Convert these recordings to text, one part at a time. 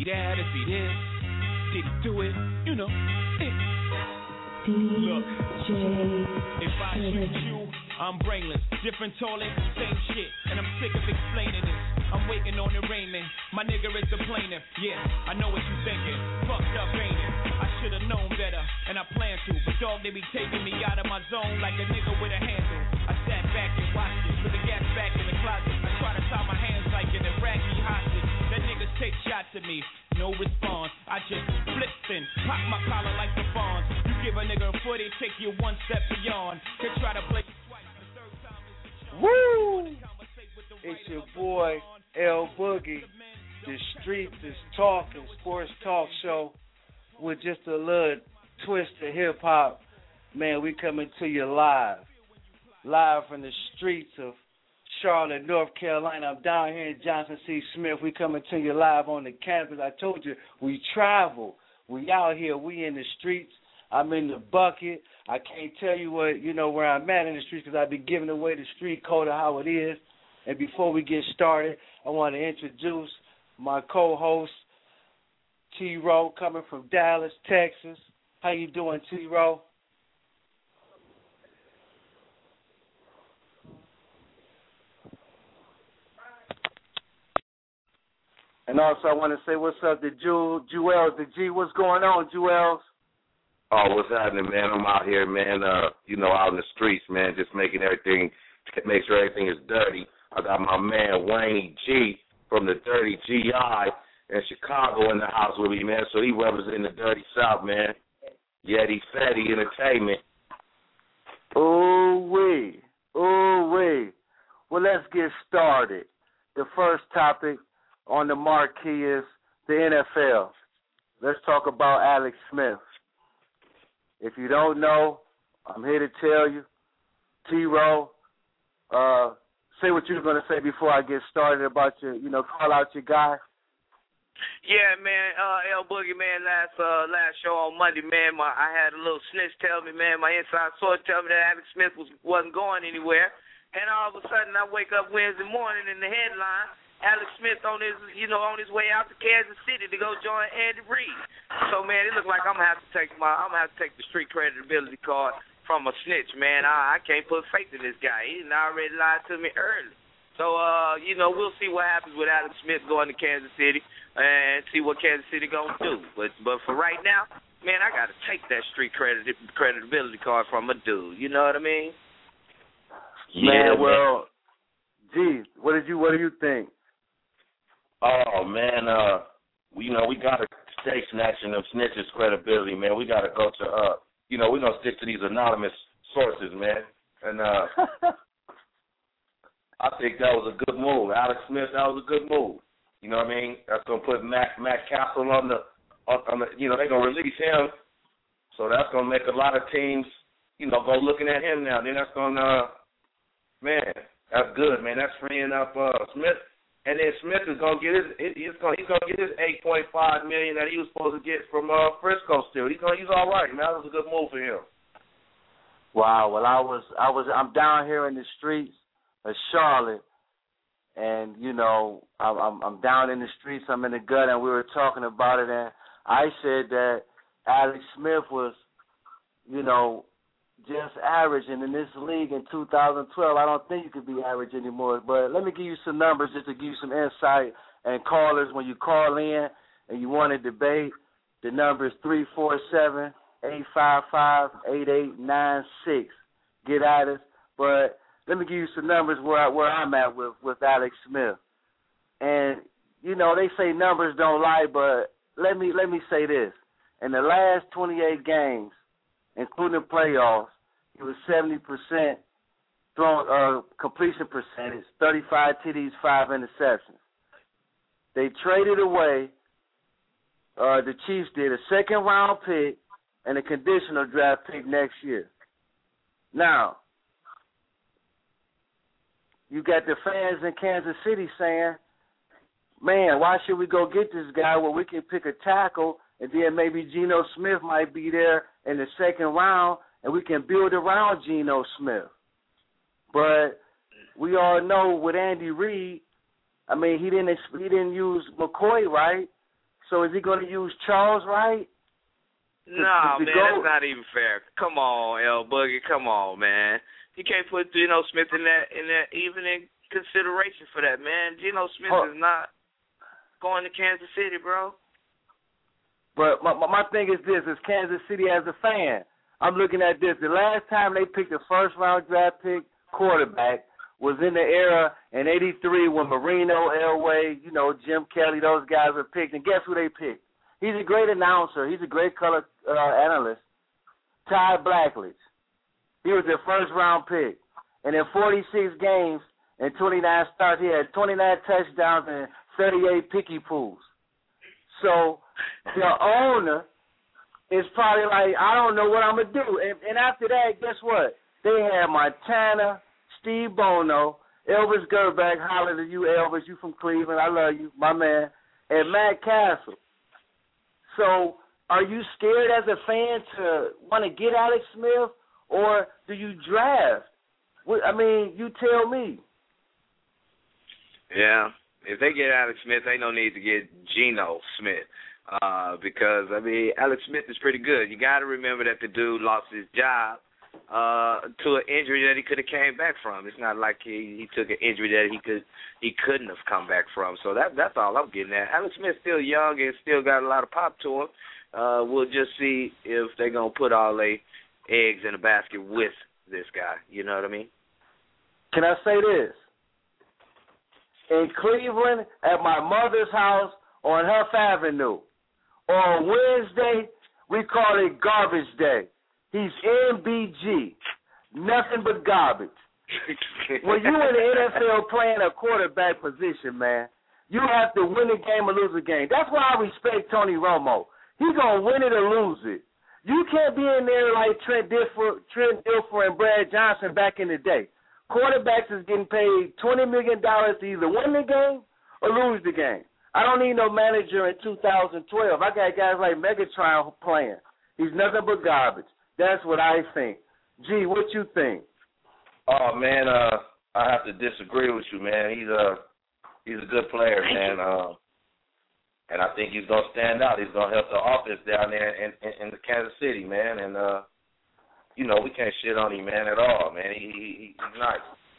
he that? Is he this? Did he do it? You know. Look, if I shoot you, I'm brainless. Different toilet, same shit. And I'm sick of explaining this. I'm waiting on arraignment. My nigga is the plaintiff. Yeah, I know what you thinking. Fucked up, ain't it? I should've known better, and I plan to. But dog, they be taking me out of my zone like a nigga with a handle. I sat back and watched it. Put the gas back in the closet. I try to tie my hands like an Iraqi hostage. That niggas take shots at me. No response. I just flipped and pop my collar like the Fonz. You give a nigga a foot, they take you one step beyond. They try to play twice. The third time is the charm. Woo! It's your boy L Boogie. The Streets is Talking Sports Talk Show with just a little twist of hip hop. Man, we coming to you live from the streets of Charlotte, North Carolina. I'm down here in Johnson C. Smith. We coming to you live on the campus. I told you, we travel. We out here. We in the streets. I'm in the bucket. I can't tell you where I'm at in the streets because I've been giving away the street code of how it is. And before we get started, I want to introduce my co-host, T-Row, coming from Dallas, Texas. How you doing, T-Row? And also I want to say what's up to Jewels, the G. What's going on, Jewels? Oh, what's happening, man? I'm out here, man, out in the streets, man, just make sure everything is dirty. I got my man Wayne G from the Dirty GI in Chicago in the house with me, man, so he representing the Dirty South, man. Yeti Fetty Entertainment. Ooh-wee. Well, let's get started. The first topic on the marquee is the NFL. Let's talk about Alex Smith. If you don't know, I'm here to tell you. T-Row, say what you were going to say before I get started about your, call out your guy. Yeah, man, L Boogie, man, last show on Monday, man, I had a little snitch tell me, man, my inside source tell me that Alex Smith wasn't going anywhere. And all of a sudden I wake up Wednesday morning in the headline, Alex Smith on his way out to Kansas City to go join Andy Reid. So, man, it looks like I'm gonna have to take the street credibility card from a snitch, man. I can't put faith in this guy. He already lied to me early. So, we'll see what happens with Alex Smith going to Kansas City and see what Kansas City gonna do. But for right now, man, I gotta take that street credibility card from a dude. You know what I mean? Man, well, gee, what do you think? Oh, man, we got to stay snatching them snitches' credibility, man. We got to go to, we're going to stick to these anonymous sources, man. And I think that was a good move. Alex Smith, that was a good move. You know what I mean? That's going to put Matt Castle on the they're going to release him. So that's going to make a lot of teams, go looking at him now. Then that's going to, man, that's good, man. That's freeing up Smith. And then Smith is gonna get he's gonna get his $8.5 million that he was supposed to get from Frisco still. He's all right, man. That was a good move for him. Wow. Well, I'm down here in the streets of Charlotte, and I'm down in the streets. I'm in the gut, and we were talking about it, and I said that Alex Smith was, just average, and in this league in 2012, I don't think you could be average anymore. But let me give you some numbers just to give you some insight. And callers, when you call in and you want to debate, the number is 347-855-8896. Get at us. But let me give you some numbers where I'm at with Alex Smith. And they say numbers don't lie, but let me say this: in the last 28 games, including playoffs, it was 70% completion percentage, 35 TDs, 5 interceptions. They traded away, the Chiefs did, a second-round pick and a conditional draft pick next year. Now, you got the fans in Kansas City saying, man, why should we go get this guy where we can pick a tackle and then maybe Geno Smith might be there in the second round, and we can build around Geno Smith. But we all know with Andy Reid, I mean, he didn't use McCoy right, So is he going to use Charles Wright? No, man, that's not even fair. Come on, L Boogie, come on, man. You can't put Geno Smith in that even in consideration for that, man. Geno Smith is not going to Kansas City, bro. But my thing is this: as Kansas City as a fan, I'm looking at this. The last time they picked a first-round draft pick quarterback was in the era in '83 when Marino, Elway, Jim Kelly, those guys were picked. And guess who they picked? He's a great announcer. He's a great color analyst. Ty Blackledge. He was their first-round pick. And in 46 games and 29 starts, he had 29 touchdowns and 38 picky pools. So the owner is probably like, I don't know what I'm going to do. And after that, guess what? They had Montana, Steve Bono, Elvis Gerback, holler to you, Elvis, you from Cleveland, I love you, my man, and Matt Castle. So are you scared as a fan to want to get Alex Smith, or do you draft? I mean, you tell me. Yeah, if they get Alex Smith, they no need to get Geno Smith because, I mean, Alex Smith is pretty good. You got to remember that the dude lost his job to an injury that he could have came back from. It's not like he took an injury that he couldn't have come back from. So that's all I'm getting at. Alex Smith's still young and still got a lot of pop to him. We'll just see if they're going to put all their eggs in a basket with this guy. You know what I mean? Can I say this? In Cleveland, at my mother's house on Huff Avenue, on Wednesday, we call it Garbage Day. He's MBG, nothing but garbage. When you in the NFL playing a quarterback position, man, you have to win a game or lose a game. That's why I respect Tony Romo. He's going to win it or lose it. You can't be in there like Trent Dilfer and Brad Johnson back in the day. Quarterbacks is getting paid $20 million to either win the game or lose the game. I don't need no manager in 2012. I got guys like Megatron playing. He's nothing but garbage. That's what I think. G, what you think? Oh man, I have to disagree with you, man. He's a good player, man. And I think he's gonna stand out. He's gonna help the offense down there in the Kansas City, man. And we can't shit on him, man, at all, man. He's nice.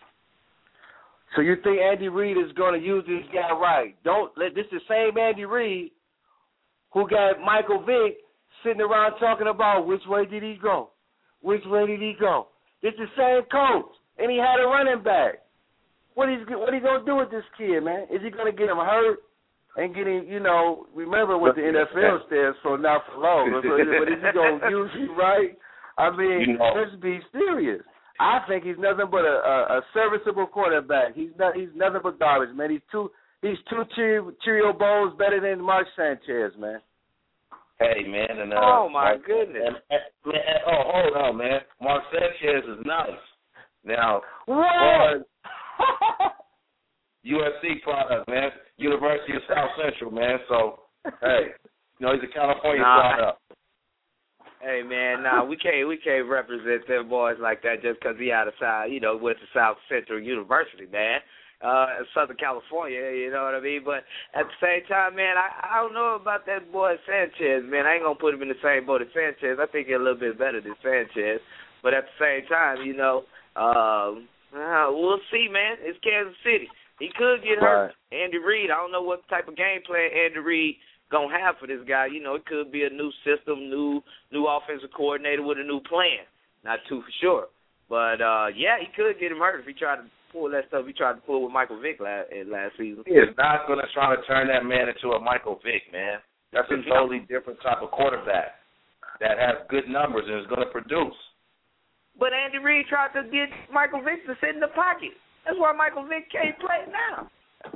So you think Andy Reid is gonna use this guy right? This is the same Andy Reid who got Michael Vick sitting around talking about which way did he go? Which way did he go? It's the same coach, and he had a running back. What he gonna do with this kid, man? Is he gonna get him hurt and get him? Remember what the NFL stands for, not for long. But is he gonna use him right? I mean, let's be serious. I think he's nothing but a serviceable quarterback. He's nothing but garbage, man. He's two Cheerio bowls better than Mark Sanchez, man. Hey, man. And, oh, my goodness. Hold on, man. Mark Sanchez is nice. Now, what? USC product, man. University of South Central, man. So, hey, he's a California product. Hey, man, we can't represent them boys like that just because he out of South, went to South Central University, man. Southern California, you know what I mean? But at the same time, man, I don't know about that boy Sanchez, man. I ain't going to put him in the same boat as Sanchez. I think he's a little bit better than Sanchez. But at the same time, we'll see, man. It's Kansas City. He could get hurt. Andy Reid, I don't know what type of game plan Andy Reid going to have for this guy. It could be a new system, new offensive coordinator with a new plan. Not too for sure. But, he could get him hurt if he tried to pull that stuff he tried to pull with Michael Vick last season. He is not going to try to turn that man into a Michael Vick, man. That's a totally different type of quarterback that has good numbers and is going to produce. But Andy Reid tried to get Michael Vick to sit in the pocket. That's why Michael Vick can't play now.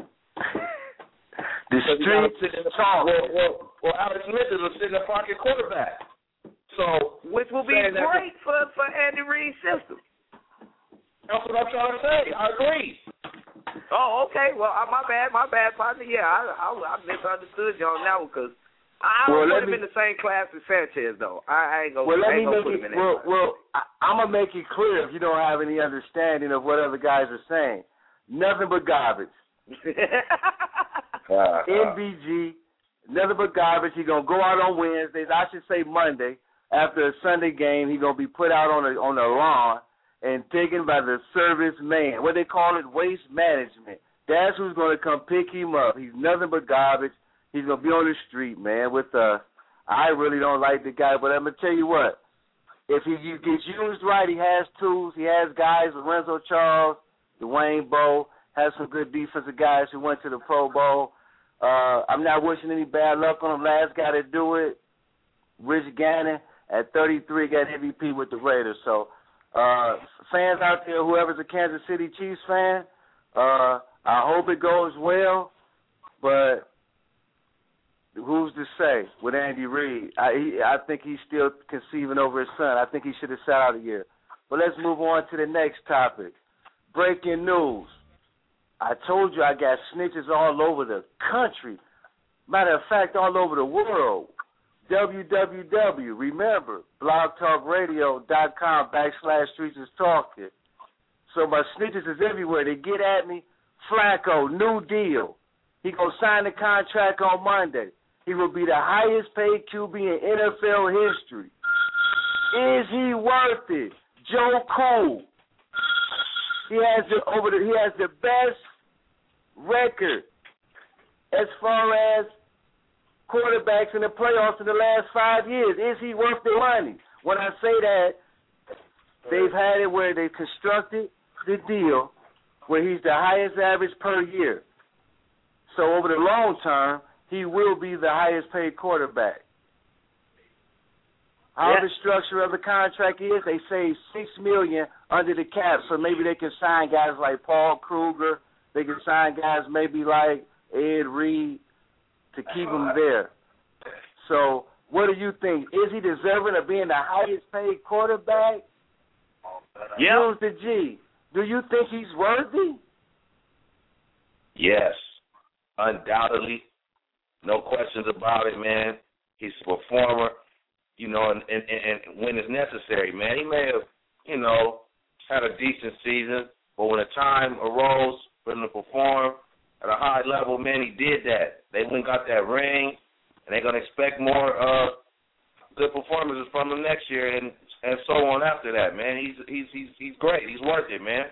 The streets talk. Well, Alex Smith is a sit-in-the-pocket quarterback. So, which will be great for Andy Reid's system. That's what I'm trying to say. I agree. Oh, okay. Well, my bad, partner. Yeah, I misunderstood you on that one because I don't put him in the same class as Sanchez, though. I ain't going to put him in that class. Well, I'm going to make it clear if you don't have any understanding of what other guys are saying. Nothing but garbage. NBG, nothing but garbage. He's going to go out on Wednesdays, I should say Monday, after a Sunday game. He's going to be put out on the lawn and taken by the service man. What they call it, waste management. That's who's going to come pick him up. He's nothing but garbage. He's going to be on the street, man, with us. I really don't like the guy, but I'm going to tell you what. If he gets used right, he has tools. He has guys, Lorenzo Charles, Dwayne Bowe, has some good defensive guys who went to the Pro Bowl. I'm not wishing any bad luck on him. Last guy to do it, Rich Gannon, at 33, got MVP with the Raiders. So fans out there, whoever's a Kansas City Chiefs fan, I hope it goes well, but who's to say with Andy Reid? I think he's still conceiving over his son. I think he should have sat out a year. But let's move on to the next topic. Breaking news. I told you I got snitches all over the country. Matter of fact, all over the world. www. Remember, blogtalkradio.com/streetsistalking. So my snitches is everywhere. They get at me. Flacco, new deal. He gonna sign the contract on Monday. He will be the highest paid QB in NFL history. Is he worth it? Joe Cool. He has the best record as far as quarterbacks in the playoffs in the last 5 years. Is he worth the money? When I say that, they've had it where they constructed the deal where he's the highest average per year. So over the long term, he will be the highest paid quarterback. How the structure of the contract is, they say $6 million under the cap, so maybe they can sign guys like Paul Kruger. They can sign guys maybe like Ed Reed to keep him there. So what do you think? Is he deserving of being the highest paid quarterback? Yeah. Use the G. Do you think he's worthy? Yes, undoubtedly. No questions about it, man. He's a performer, and when it's necessary, man. He may have, had a decent season, but when the time arose for him to perform at a high level, man, he did that. They went and got that ring, and they're going to expect more good performances from him next year and so on after that, man. He's great. He's worth it, man.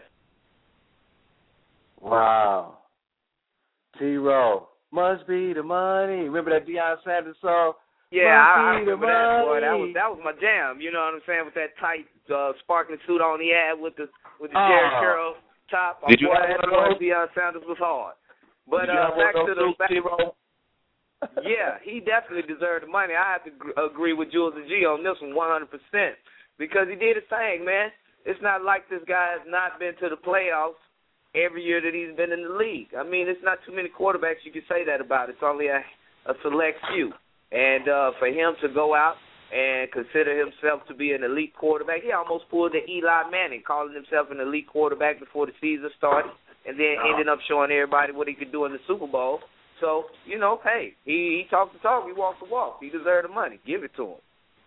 Wow. T-Row. Must be the money. Remember that Deion Sanders song? Yeah, I remember that, boy. That was my jam. You know what I'm saying? With that tight sparkling suit on he had with the Jerry Curl top. Did you have one of those? Deion Sanders was hard. But back to the yeah, he definitely deserved the money. I have to agree with Jules and G on this one 100% because he did his thing, man. It's not like this guy has not been to the playoffs every year that he's been in the league. I mean, it's not too many quarterbacks you can say that about. It's only a select few. And for him to go out and consider himself to be an elite quarterback, he almost pulled the Eli Manning, calling himself an elite quarterback before the season started, and then ended up showing everybody what he could do in the Super Bowl. So, hey, he talked the talk, he walked the walk. He deserved the money. Give it to him.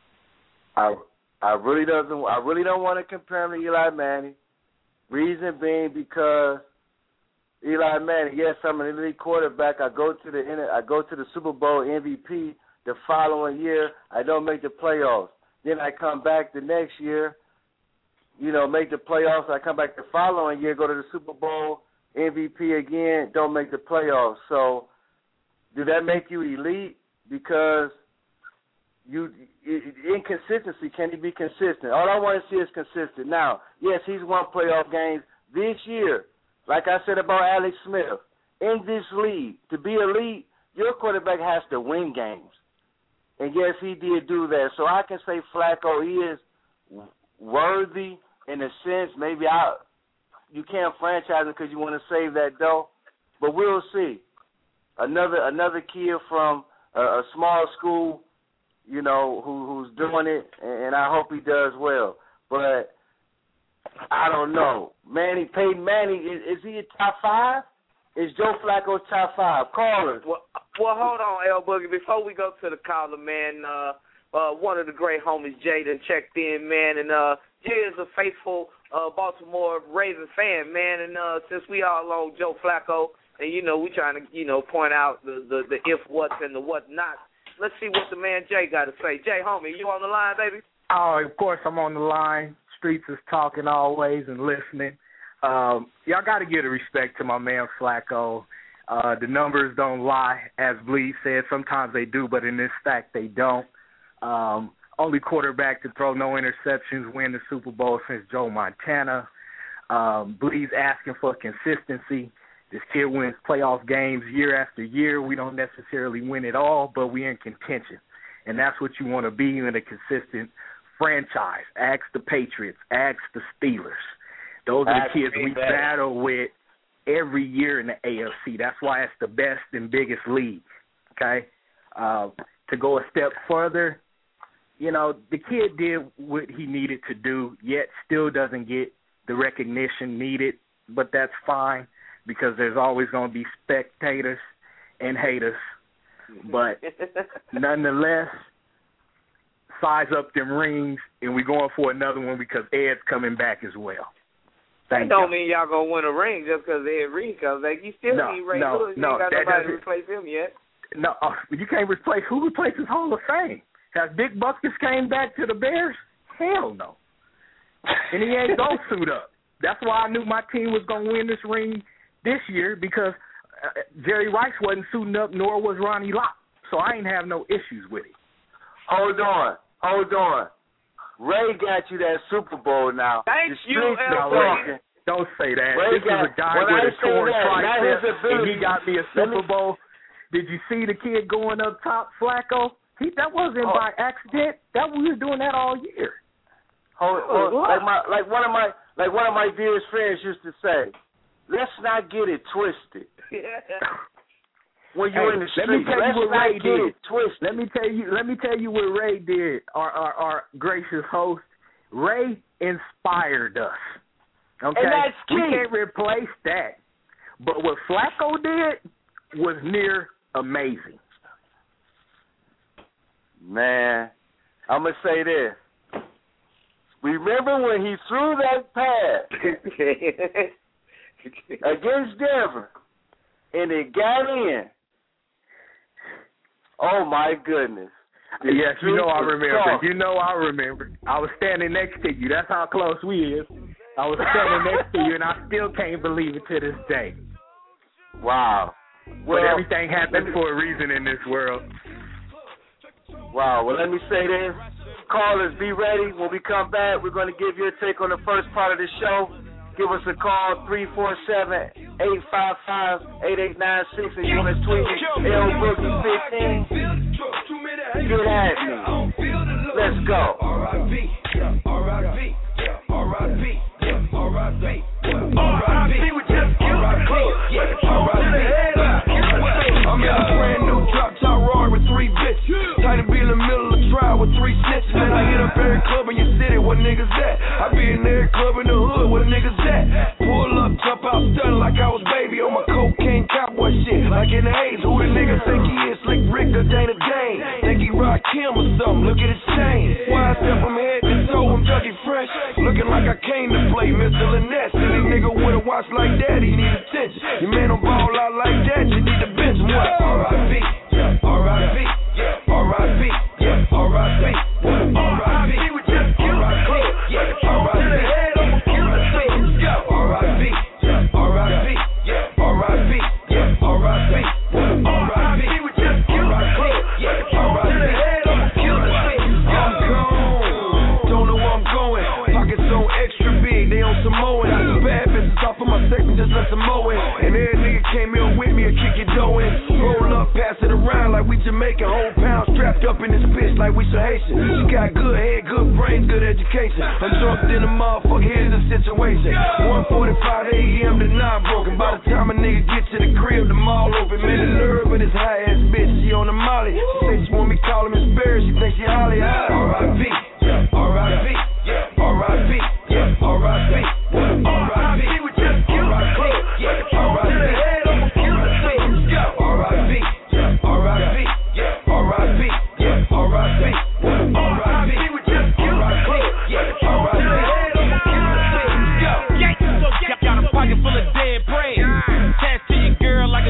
I really don't want to compare him to Eli Manning. Reason being because Eli Manning, yes, I'm an elite quarterback. I go to the Super Bowl MVP the following year. I don't make the playoffs. Then I come back the next year, make the playoffs. I come back the following year, go to the Super Bowl MVP again, don't make the playoffs. So, do that make you elite? Because inconsistency, can he be consistent? All I want to see is consistent. Now, yes, he's won playoff games this year. Like I said about Alex Smith, in this league, to be elite, your quarterback has to win games. And yes, he did do that. So I can say Flacco, he is worthy in a sense. Maybe you can't franchise him because you want to save that dough, but we'll see. Another kid from a small school, who's doing it, and I hope he does well. But I don't know. Peyton Manning, is he a top 5? Is Joe Flacco top 5? Callers. Well, hold on, L Boogie. Before we go to the caller, man, one of the great homies, Jaden, checked in, man, and Jay is a faithful Baltimore Ravens fan, man, and since we all know Joe Flacco and we trying to point out the if what's and the what not. Let's see what the man Jay got to say. Jay, homie, you on the line, baby? Oh, of course I'm on the line. Streets is talking always and listening. Y'all got to give a respect to my man Flacco. The numbers don't lie, as Bleed said. Sometimes they do, but in this fact they don't. Only quarterback to throw no interceptions, win the Super Bowl since Joe Montana. Bleed's asking for consistency. This kid wins playoff games year after year. We don't necessarily win it all, but we're in contention. And that's what you want to be in a consistent franchise. Ask the Patriots. Ask the Steelers. Those are the kids we battle with every year in the AFC. That's why it's the best and biggest league, okay? To go a step further, the kid did what he needed to do, yet still doesn't get the recognition needed, but that's fine because there's always going to be spectators and haters. But nonetheless, size up them rings, and we're going for another one because Ed's coming back as well. That don't mean y'all going to win a ring just because Ed Reed comes back. You still need Ray Lewis. You ain't got nobody to replace him yet. No, you can't replace. Who replaces Hall of Fame? Has Dick Butkus came back to the Bears? Hell no. And he ain't going to suit up. That's why I knew my team was going to win this ring this year because Jerry Rice wasn't suiting up, nor was Ronnie Lott. So I ain't have no issues with it. Hold on. Ray got you that Super Bowl now. Thank you, Ray. Don't say that. This is a guy with a torn tricep, and he got me a Super Bowl. Did you see the kid going up top, Flacco? That wasn't by accident. We were doing that all year. Like one of my dearest friends used to say, let's not get it twisted. When you're in the street, let's not get it twisted. Let me tell you what Ray did. Our gracious host, Ray inspired us. Okay, and that's key. We can't replace that. But what Flacco did was near amazing. Man, I'm gonna say this. Remember when he threw that pass against Denver, and it got in? Oh, my goodness. Yes, I remember. I was standing next to you. That's how close we is. I was standing next to you, and I still can't believe it to this day. Wow. But everything happens for a reason in this world. Wow. Well, let me say this. Callers, be ready. When we come back, we're going to give you a take on the first part of the show. Give us a call, 347-855-8896, and you can tweet LBoogie15. Get at me. Let's go. I'm in a brand new drop top Rory with 3 bitches. Tight to be in the middle of trial with 3 snitches. Man, I hit up every club in your city, where niggas at? I be in every club in the hood, where niggas at? Pull up, jump out, stunning like I was baby on my cocaine cowboy shit. Like in the A's, who the nigga think he is? Slick Rick or Dana Dane? Think he rock Kim or something? Look at his chain. Why I step from head to toe, I'm Dougie Fresh. Looking like I came to play Mr. Lynette. Silly nigga with a watch like that, he need attention. Your man don't ball out like that, you need to bench him. What? R.I.P. R.I.P. R.I.P. R.I.P. R.I.P. We just killed R.I.P. R.I.P. to the head, I'ma kill the thing. R.I.P. R.I.P. R.I.P. R.I.P. R.I.P. We just killed R.I.P. R.I.P. to the head, I'ma kill the thing. I'm gone. Don't know where I'm going. Pockets so extra big, they on some mowing. Some bad bitches off of my section, just let some mowing. And every nigga came in with me and kick your dough in. Roll up, pass it around like we Jamaican. Whole pound strapped up in this bitch like we some Haitian. She got good head, good brains, good education. I'm drunk in the motherfucker, here's the situation. 1:45 a.m. to 9 broken. By the time a nigga get to the crib, the mall open. Man, the nerve of this high ass bitch, she on the molly. She say she want me call him Miss Barry, she think she Holly high. R.I.P. R.I.P. R.I.P. R.I.P. R.I.P. We just killed R.I.P. R.I.P. to the head, I'ma kill the thing. R.I.P. R.I.P. R.I.P. R.I.P. R.I.P. We just killed R.I.P. R.I.P. to the head, I'ma kill the thing. Got a pocket full of dead brain. Attached to your girl like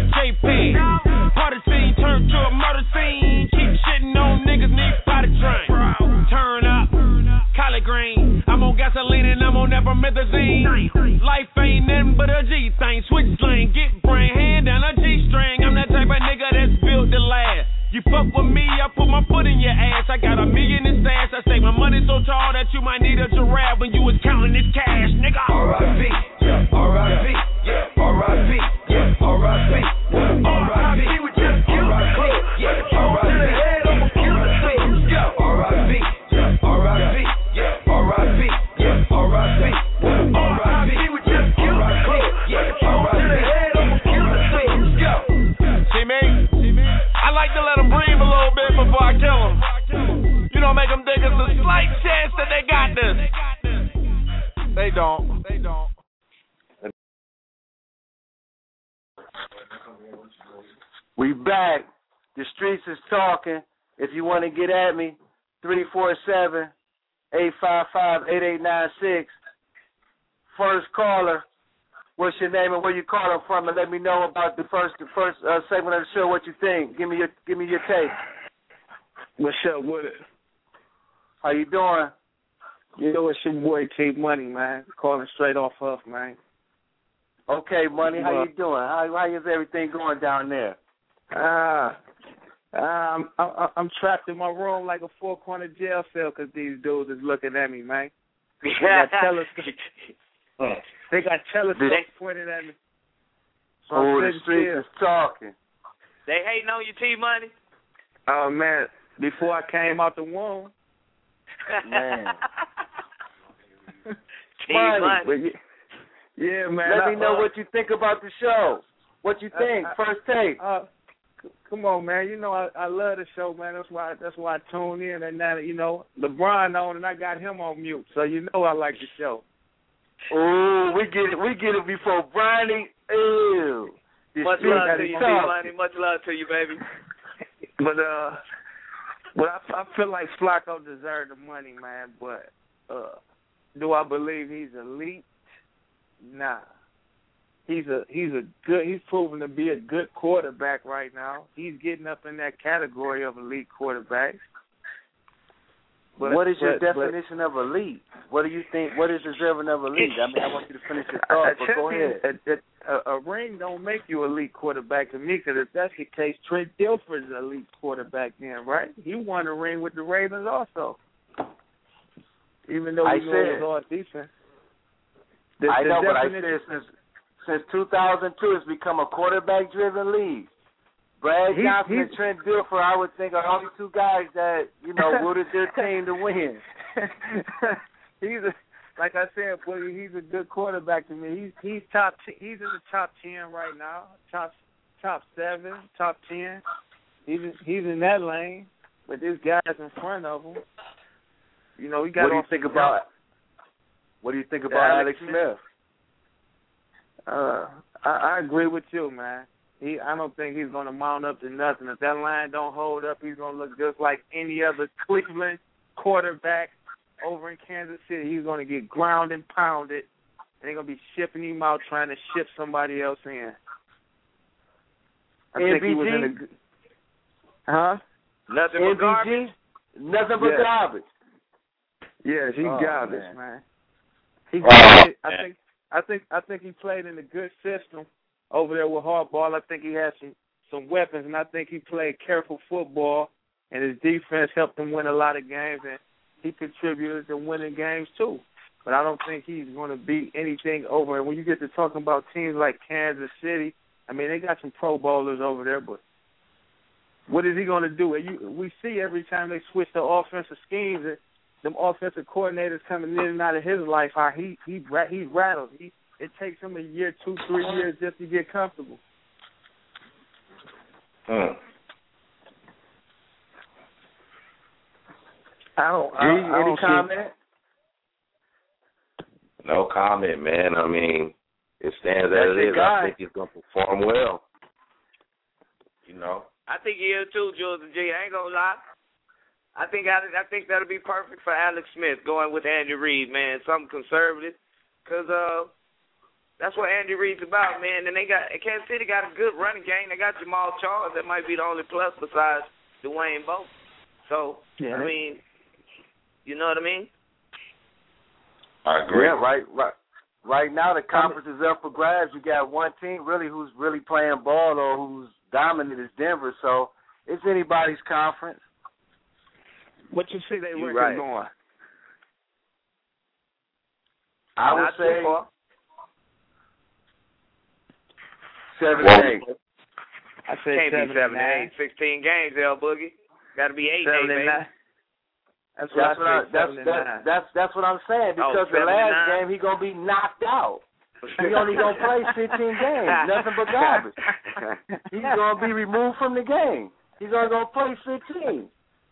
JP. Party scene turned to a murder scene. Keep shitting on niggas, need body train. Turn up, collard green. I'm on gasoline and I'm on nepromethazine. Life ain't nothing but a G thing. Switch slang, get brain, hand down a G string. I'm that type of nigga that's built to last. You fuck with me, I put my foot in your ass. I got $1 million in stash. I say my money so tall that you might need a giraffe when you was counting this cash, nigga. R.I.P. Yeah, R.I.P. Yeah, R.I.P. Yeah, R.I.P. R.I.P. We just killed the clip. Yeah, R.I.P. To the head, I'ma kill the clip. Yeah, R.I.P. Yeah, R.I.P. Yeah, R.I.P. Yeah, R.I.P. R.I.P. We just killed the clip. Yeah, R.I.P. To the head, I'ma kill the clip. Yeah. See me? I like to let them breathe a little bit before I kill them. You know, make them think it's a slight chance that they got this. They don't. They don't. We back. The streets is talking. If you want to get at me, 347-855-8896. First caller. What's your name and where you calling from, and let me know about the first segment of the show. What you think? Give me your take. What's up with it? How you doing? You know, it's your boy T Money, man. Calling straight off Huff, man. Okay, Money. How you doing? How is everything going down there? I'm trapped in my room like a four-corner jail cell because these dudes is looking at me, man. They got telescopes pointed at me. So the streets is talking. They hating on you, T Money. Oh man, before I came out the womb, man. T Money. Yeah, man. Let me know what you think about the show. What you think? First take. Come on, man. You know I love the show, man. That's why I tune in. And now, you know, LeBron on, and I got him on mute, so you know I like the show. Oh, we get it before Bronny. Ew. Much love to you, T Money. Much love to you, baby. But I feel like Flacco deserved the money, man. But do I believe he's elite? Nah. He's proven to be a good quarterback right now. He's getting up in that category of elite quarterbacks. But, what is your definition of elite? What do you think? What is deserving of elite? I mean, I want you to finish your thought, but go ahead. A ring don't make you elite quarterback to me, because if that's the case, Trent Dilfer's an elite quarterback then, right? He won a ring with the Ravens also. Even though he was all defense. I know, but I said since 2002, it's become a quarterback-driven league. Brad Johnson and Trent Dilfer, I would think, are only two guys that, you know, rooted their team to win. Like I said, Boogie, he's a good quarterback to me. He's top. He's in the top 10 right now. Top 7, top 10. He's in that lane, but this guy's in front of him. You know, he got. What do you think about Alex Smith? I agree with you, man. I don't think he's going to mount up to nothing. If that line don't hold up, he's going to look just like any other Cleveland quarterback over in Kansas City. He's going to get ground and pounded. They're going to be shipping him out, trying to ship somebody else in. I think he was in a... Huh? Nothing but garbage? Nothing but garbage. Yes, he's garbage, man. I think he played in a good system over there with Harbaugh. I think he had some weapons, and I think he played careful football, and his defense helped him win a lot of games, and he contributed to winning games too. But I don't think he's going to beat anything over. And when you get to talking about teams like Kansas City, I mean, they got some Pro Bowlers over there, but what is he going to do? We see every time they switch the offensive schemes, them offensive coordinators coming in and out of his life, how he's rattled. It takes him a year, 2, 3 years just to get comfortable. Any comment? No comment, man. I mean, it stands as it is. I think he's going to perform well. You know. I think he is too, Jules and G. I ain't going to lie. I think that'll be perfect for Alex Smith going with Andy Reid, man. Something conservative. Because That's what Andy Reid's about, man. And Kansas City got a good running game. They got Jamal Charles. That might be the only plus besides Dwayne Bowe. So, yeah. I mean, you know what I mean? I agree. Yeah, right now the conference is up for grabs. You got one team really who's really playing ball or who's dominant is Denver. So it's anybody's conference. What you see they record going? I would say 7-8. I said can't be 7-8. 16 games, L Boogie. Got to be 8-8, baby. That's what I'm saying. Because the last game he gonna be knocked out. He only gonna play 15 games. Nothing but garbage. He's gonna be removed from the game. He's only gonna play 15.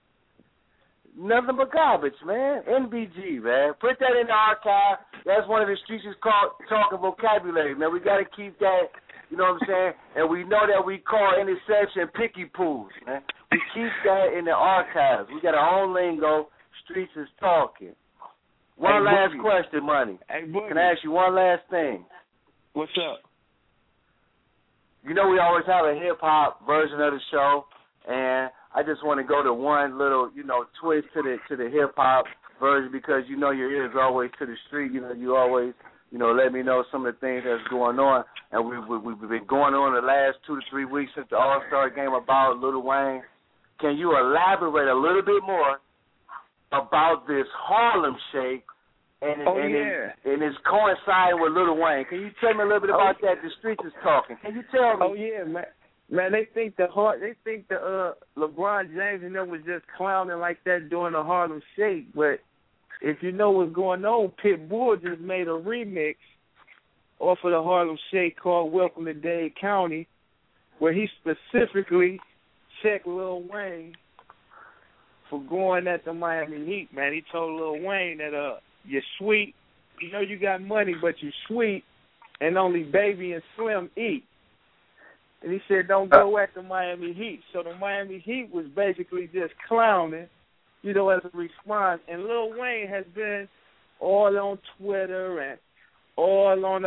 Nothing but garbage, man. NBG, man. Put that in the archive. That's one of the streets talking vocabulary, man. We got to keep that, you know what I'm saying? And we know that we call interception picky pools, man. We keep that in the archives. We got our own lingo. Streets is talking. One last question, Money. Can I ask you one last thing? What's up? You know we always have a hip-hop version of the show, and I just want to go to one little, twist to the hip-hop version because you know your ears always to the street. You always, let me know some of the things that's going on. And we've been going on the last 2 to 3 weeks since the All-Star game about Lil Wayne. Can you elaborate a little bit more about this Harlem Shake and it's coinciding with Lil Wayne? Can you tell me a little bit about that? The streets is talking. Can you tell me? Oh, yeah, man. Man, they think LeBron James and them was just clowning like that during the Harlem Shake. But if you know what's going on, Pitbull just made a remix off of the Harlem Shake called Welcome to Dade County, where he specifically checked Lil Wayne for going at the Miami Heat, man. He told Lil Wayne that you're sweet, you got money, but you're sweet, and only Baby and Slim eat. And he said, don't go at the Miami Heat. So the Miami Heat was basically just clowning, as a response. And Lil Wayne has been all on Twitter and all on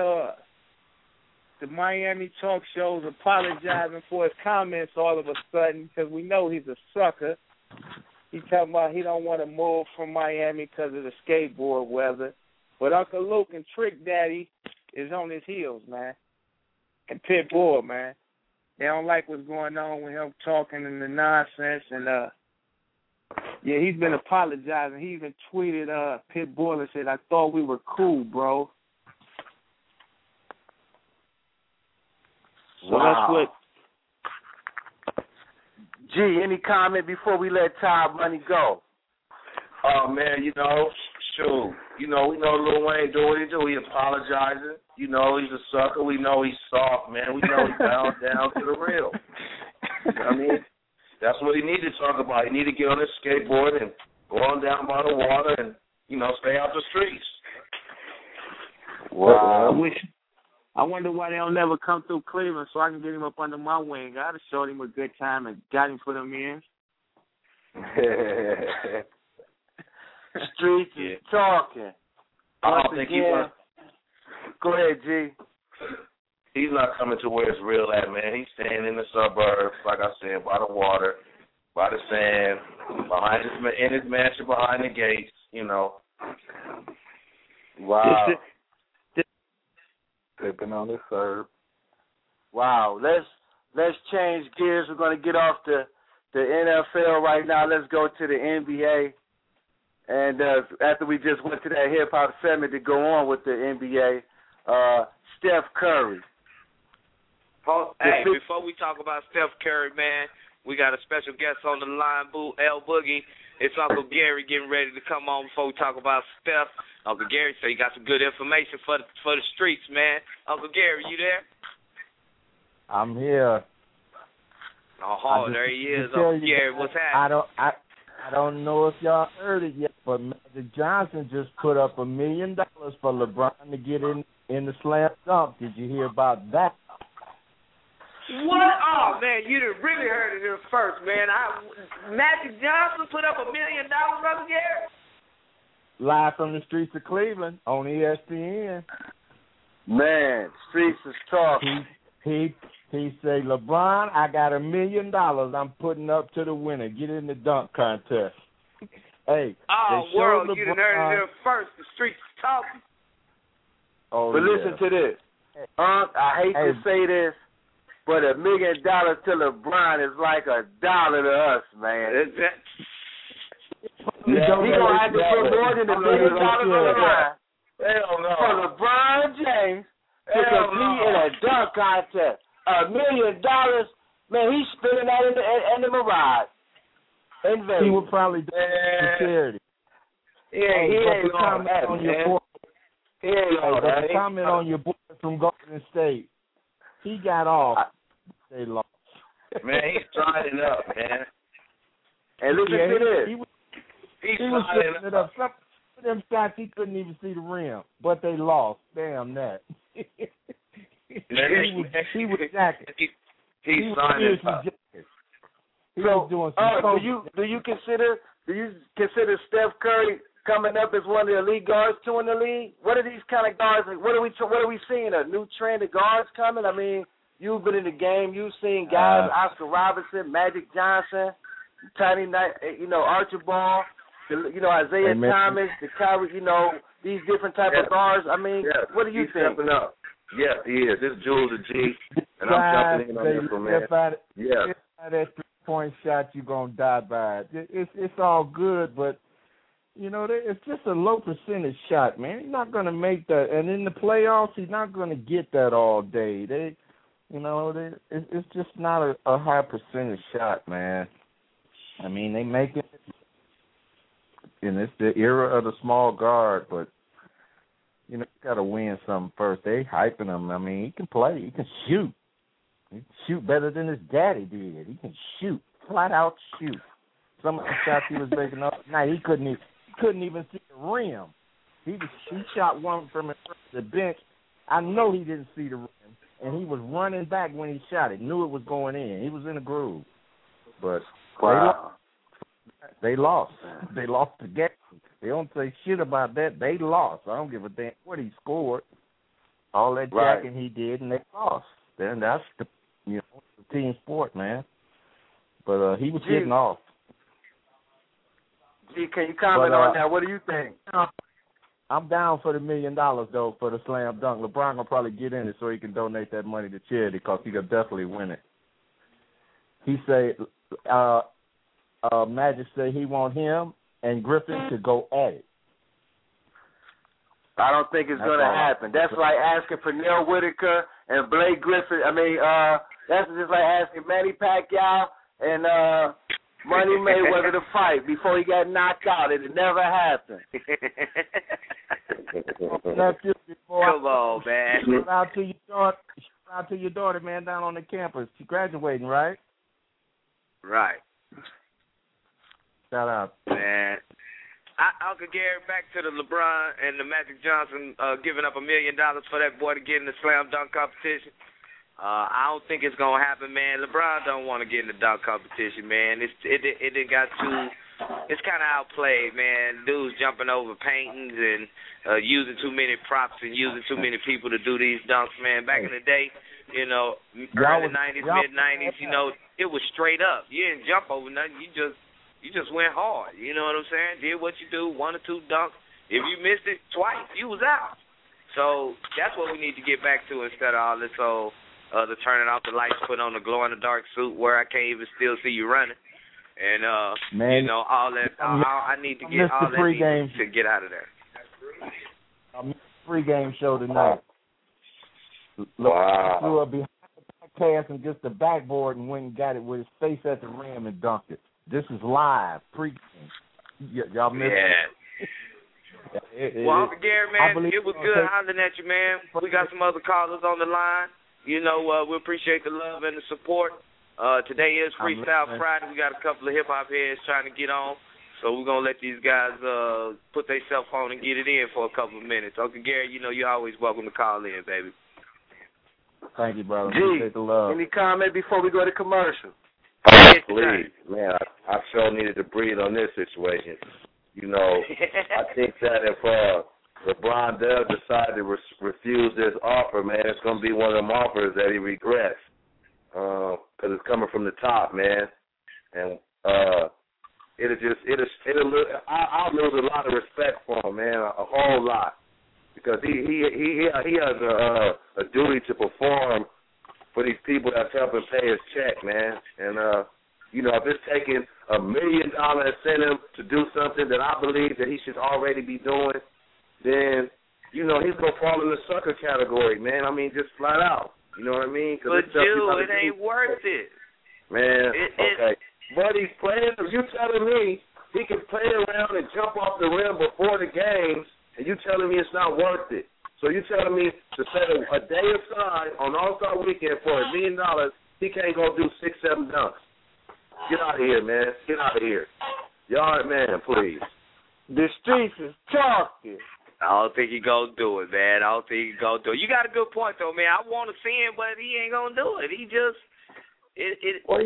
the Miami talk shows apologizing for his comments all of a sudden because we know he's a sucker. He talking about he don't want to move from Miami because of the skateboard weather. But Uncle Luke and Trick Daddy is on his heels, man. And Pitbull, man. They don't like what's going on with him talking and the nonsense. And, he's been apologizing. He even tweeted Pitbull and said, I thought we were cool, bro. So wow. That's what... G, any comment before we let Todd Money go? Oh, man, shoot. We know Lil Wayne do what he do. He apologizing. He's a sucker. We know he's soft, man. We know he's down to the real. I mean, that's what he needed to talk about. He needed to get on his skateboard and go on down by the water and, stay out the streets. Wow. I wonder why they don't never come through Cleveland so I can get him up under my wing. I'd have showed him a good time and got him for them ends. Streets is talking. I don't think Go ahead, G. He's not coming to where it's real at, man. He's staying in the suburbs, like I said, by the water, by the sand, in his mansion behind the gates, Wow. Sipping on the syrup. Wow. Let's change gears. We're going to get off the NFL right now. Let's go to the NBA. And after we just went to that hip-hop segment to go on with the NBA, Steph Curry. Hey, before we talk about Steph Curry, man, we got a special guest on the line, L Boogie. It's Uncle Gary getting ready to come on before we talk about Steph. Uncle Gary said you got some good information for the streets, man. Uncle Gary, you there? I'm here. Oh, there he is. Uncle Gary, what's happening? I don't know if y'all heard it yet, but Magic Johnson just put up $1 million for LeBron to get in the slam dunk. Did you hear about that? What? Oh, man, you done really heard it here first, man. Magic Johnson put up $1 million, Uncle Gary? Live from the streets of Cleveland on ESPN. Man, streets is tough. He say, LeBron, I got $1 million I'm putting up to the winner. Get in the dunk contest. Hey, world, you done heard it here first. The streets is talking. Oh, but listen to this. I hate to say this, but $1 million to LeBron is like $1 to us, man. He gonna have to put more than $1 million on the line. Hell no. For LeBron James to compete in a dunk contest. $1 million, man, he's spending that in the Mirage. In Vegas. He would probably do it for charity. Yeah, he ain't on that, man. He ain't on that. The comment on your boy from Golden State, he got off. They lost. Man, he's trying it up, man. And listen to this. He was putting it up. Some of them shots he couldn't even see the rim, but they lost. Damn that. He was jacking. He's signing up. He was doing some do you consider Steph Curry coming up as one of the elite guards too in the league? What are these kind of guards? What are we seeing? A new trend of guards coming? I mean, you've been in the game. You've seen guys, Oscar Robertson, Magic Johnson, Tiny Knight, Archibald, Isaiah Thomas, the Kyrie, these different type of guards. I mean, what do you think? Stepping up. Yes, he is. This is Jules the G, and I'm jumping in on this one, man. If that 3-point shot, you're going to die by it. It's all good, but, it's just a low percentage shot, man. He's not going to make that. And in the playoffs, he's not going to get that all day. It's just not a high percentage shot, man. I mean, they make it, and it's the era of the small guard, but, you got to win something first. They hyping him. I mean, he can play. He can shoot. He can shoot better than his daddy did. He can shoot, flat out shoot. Some of the shots he was making up tonight, he couldn't even see the rim. He shot one from the bench. I know he didn't see the rim, and he was running back when he shot it. Knew it was going in. He was in a groove. But they lost. They lost the game. They don't say shit about that. They lost. I don't give a damn what he scored. All that jacking he did, and they lost. Then that's the team sport, man. But he was getting off. G, can you comment on that? What do you think? I'm down for the $1 million though for the slam dunk. LeBron gonna probably get in it so he can donate that money to charity because he could definitely win it. He say, Magic say he want him and Griffin to go at it. I don't think it's going to happen. That's like asking Pernell Whitaker and Blake Griffin. I mean, that's just like asking Manny Pacquiao and Money Mayweather to fight before he got knocked out. It never happened. Come on, man. Shout out to your daughter, man, down on the campus. She's graduating, right? Right. Shout out. Man. Uncle Gary, back to the LeBron and the Magic Johnson giving up $1 million for that boy to get in the slam dunk competition. I don't think it's gonna happen, man. LeBron don't want to get in the dunk competition, man. It got too. It's kind of outplayed, man. Dudes jumping over paintings and using too many props and using too many people to do these dunks, man. Back in the day, early '90s, mid '90s, it was straight up. You didn't jump over nothing. You just went hard. You know what I'm saying? Did what you do, 1 or 2 dunks. If you missed it twice, you was out. So that's what we need to get back to instead of all this whole the turning off the lights, put on the glow-in-the-dark suit where I can't even still see you running. And, all that. I need to get all that to get out of there. I missed the pregame show tonight. Wow. Threw up behind the back pass and just the backboard and went and got it with his face at the rim and dunked it. This is live, pregame. Y'all missed it. Well, Uncle Gary, man, it was good hollering at you, man. We got some other callers on the line. We appreciate the love and the support. Today is Freestyle Friday. We got a couple of hip-hop heads trying to get on. So we're going to let these guys put their cell phone and get it in for a couple of minutes. Uncle Gary, you're always welcome to call in, baby. Thank you, brother. G, appreciate the love. Any comment before we go to commercial? Please, man, I sure needed to breathe on this situation. I think that LeBron does decide to refuse this offer, man, it's going to be one of them offers that he regrets because it's coming from the top, man. And I'll lose a lot of respect for him, man, a whole lot, because he has a duty to perform for these people that's helping pay his check, man. And if it's taking $1 million incentive to do something that I believe that he should already be doing, then, he's going to fall in the sucker category, man. I mean, just flat out. You know what I mean? But, it ain't worth it. Man, okay. But he's playing. You telling me he can play around and jump off the rim before the games, and you telling me it's not worth it. So you telling me to set a day aside on All-Star Weekend for $1 million, he can't go do 6-7 dunks. Get out of here, man. Get out of here. Yard man, please. The streets is talking. I don't think he gonna do it, man. I don't think he gonna do it. You got a good point, though, man. I want to see him, but he ain't gonna do it. He just if it was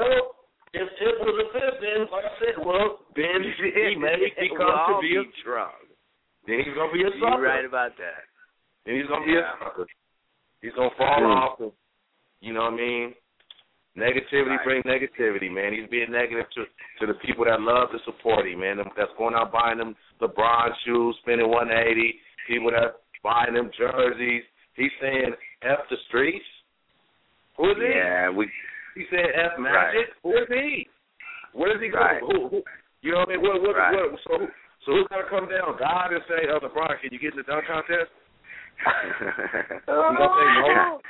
a fit, then like I said, then he may become to be a drunk. Then he's gonna be a sucker. You're right about that. Then he's gonna be a sucker. He's gonna fall off. You know what I mean? Negativity brings negativity, man. He's being negative to the people that love to support him, man. That's going out buying them LeBron shoes, spending $180. People that buying them jerseys. He's saying F the streets. Who is he? Yeah, He said F Magic. Right. Who is he? Where is he going? Right. Who? You know what I mean? What, so who's gonna come down? God and say, LeBron, can you get in the dunk contest? He's gonna say no.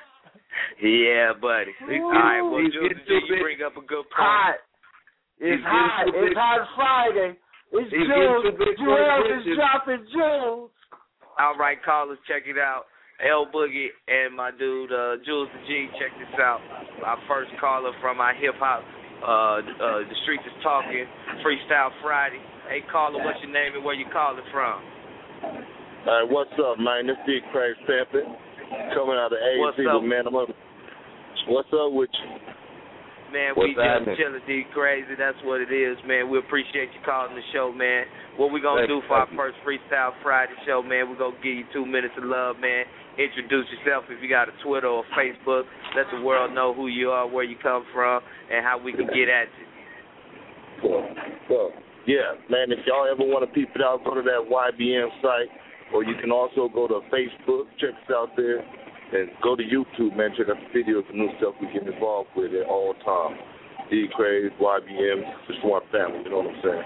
Yeah, buddy. All right, well, you bring up a good point. It's hot Friday. It's June. Joel is dropping June. All right, callers, check it out. L Boogie and my dude Jules the G. Check this out. Our first caller from our hip hop. The Streets is Talking Freestyle Friday. Hey, caller, what's your name and where you calling from? All right, what's up, man? This Big Craig Pimpin'. Coming out of AZ, man. What's up with you? Man, we just chilling, D Crazy. That's what it is, man. We appreciate you calling the show, man. What we gonna do for our first Freestyle Friday show, man? We're gonna give you 2 minutes of love, man. Introduce yourself if you got a Twitter or Facebook. Let the world know who you are, where you come from, and how we can get at you. Well, yeah, man. If y'all ever want to peep it out, go to that YBM site. Or you can also go to Facebook, check us out there, and go to YouTube, man. Check out the videos and new stuff we get involved with at all times. D-Craze, YBM, just one family, you know what I'm saying?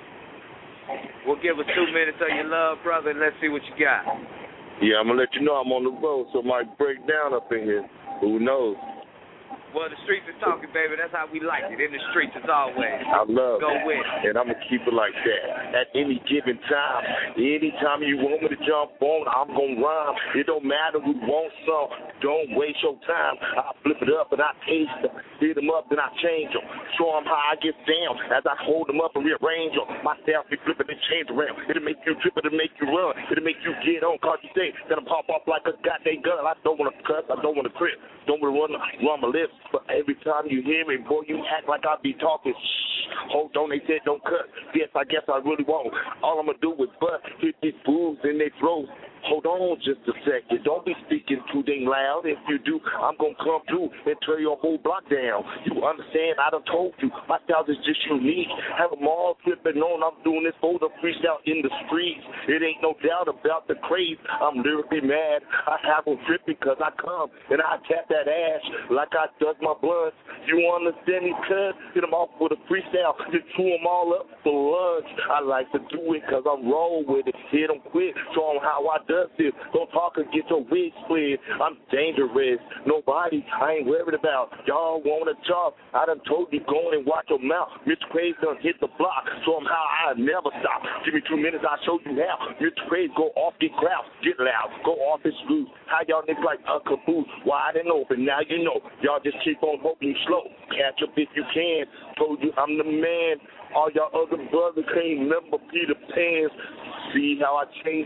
Well, give us 2 minutes of your love, brother, and let's see what you got. Yeah, I'm going to let you know I'm on the road, so it might break down up in here. Who knows? Well, the streets is talking, baby. That's how we like it. In the streets, as always. I love Go it. with it. And I'm going to keep it like that. At any given time, anytime you want me to jump on, I'm going to rhyme. It don't matter who wants some. Don't waste your time. I flip it up and I taste them. Hit them up, then I change them. Show them how I get down as I hold them up and rearrange them. My style be flipping and change around. It'll make you trip, it'll make you run. It'll make you get on, cause you say, then I pop off like a goddamn gun. I don't want to cuss, I don't want to trip. Don't want to run my lips. But every time you hear me, boy, you act like I be talking. Shh, hold on, they said don't cut. Yes, I guess I really won't. All I'm going to do is bust, hit these fools in their throats. Hold on just a second. Don't be speaking too dang loud. If you do, I'm going to come through and tear your whole block down. You understand? I done told you. My style is just unique. Have them all flipping on. I'm doing this for the freestyle in the streets. It ain't no doubt about the craze. I'm lyrically mad. I have them tripping because I come and I tap that ass like I dug my blood. You understand me, cuz? Hit them off with a freestyle. Just chew them all up for lunch. I like to do it because I'm roll with it. Hit them quick. Show them how I do this. Don't talk and get your wig split. I'm dangerous. Nobody I ain't worried about. Y'all want to talk. I done told you go and watch your mouth. Mr. Craze done hit the block. Show him how I never stop. Give me 2 minutes, I'll show you how. Mr. Craze go off the crowd. Get loud. Go off his roof. How y'all niggas like a caboose. Wide and open. Now you know. Y'all just keep on hoping you slow. Catch up if you can. Told you I'm the man. All y'all other brothers can't remember Peter Pan's. See how I changed it?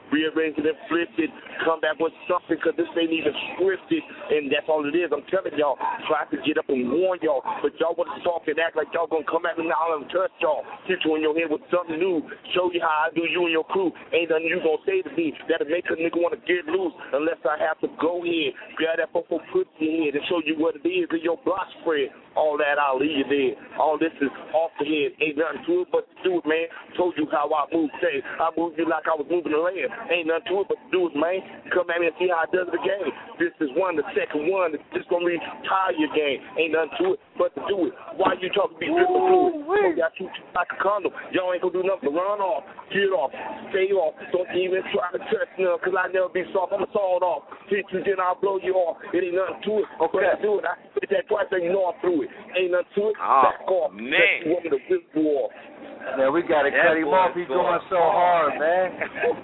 rearrange it and flip it, come back with something, because this ain't even scripted, and that's all it is. I'm telling y'all, try to get up and warn y'all, but y'all want to talk and act like y'all gonna come at me now and touch y'all, hit you in your head with something new, show you how I do you and your crew. Ain't nothing you gonna say to me that'll make a nigga want to get loose unless I have to go ahead, grab that fofo, put your head and show you what it is in your block spread. All that, I'll leave you there. All this is off the head. Ain't nothing to it but to do it, man. Told you how I move today. I moved you like I was moving the land. Ain't nothing to it but to do it, man. Come at me and see how I does it again. This is one, the second one. It's just going to retire your game. Ain't nothing to it but to do it. Why you talking to me dripping through it? I shoot you like a condom. Y'all ain't going to do nothing but run off, get off, stay off. Don't even try to touch none, because I never be soft. I'm a sawed off. Hit you, then I'll blow you off. It ain't nothing to it. Okay. But I do it. I hit that twice, and you know I'm through it. Ain't nothing to it. Back off. Man. You want me to whip you off. Man, we got to cut him off. He's going so hard, man.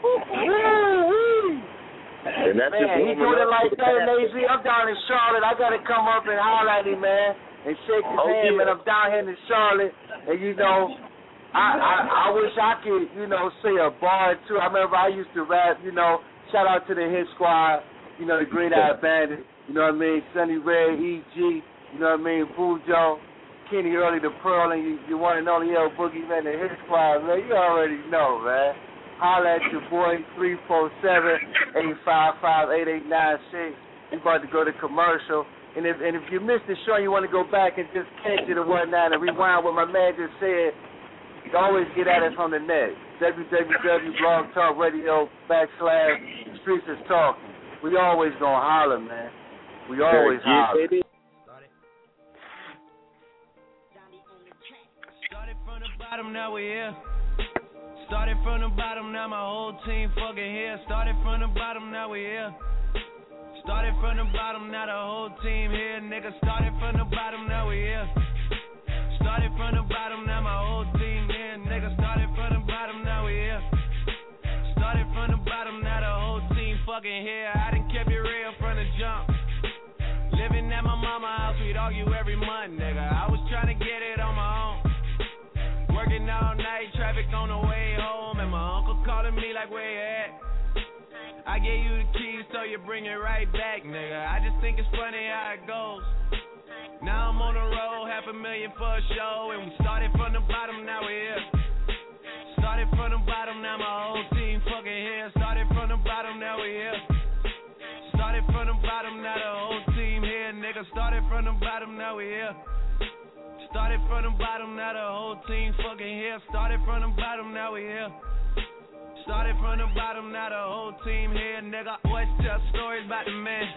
And that's man, he doing it like that, lazy. I'm down in Charlotte. I got to come up and holler at him, man, and shake his hand, man. I'm down here in Charlotte, and, you know, I wish I could, you know, say a bar or two. I remember I used to rap, you know, shout out to the Hit Squad, you know, the Green Eye Bandit, you know what I mean, Sonny Red, E.G., you know what I mean, Bujo, Kenny Early, the Pearl, and you one and only L Boogie, man, the Hit Squad, man. You already know, man. Holla at your boy, 347-855-8896. We about to go to commercial. And if you missed the show and you want to go back and just catch it or whatnot and rewind what my man just said, you can always get at us on the net. www.blogtalkradio.com/Streets is Talking. We always gonna holler, man. We always holler. Started from the bottom, now we here. Started from the bottom, now my whole team fucking here. Started from the bottom, now we here. Started from the bottom, now the whole team here. Nigga, started from the bottom, now we here. Started from the bottom, now my whole team here. Nigga, started from the bottom, now we here. Started from the bottom, now the whole team fucking here. I done kept it real from the jump. Living at my mama's house, we'd argue every month, nigga. I was trying to get it on my own. Working all night, traffic on the way home, and my uncle calling me like, where you at? I gave you the keys, so you bring it right back, nigga. I just think it's funny how it goes. Now I'm on the road, $500,000 for a show, and we started from the bottom, now we here. Started from the bottom, now my whole team fucking here. Started from the bottom, now we here. Started from the bottom, now the whole team here, nigga. Started from the bottom, now we here. Started from the bottom, now the whole team fucking here. Started from the bottom, now we here. Started from the bottom, now the whole team here, nigga. Always tell stories about the man.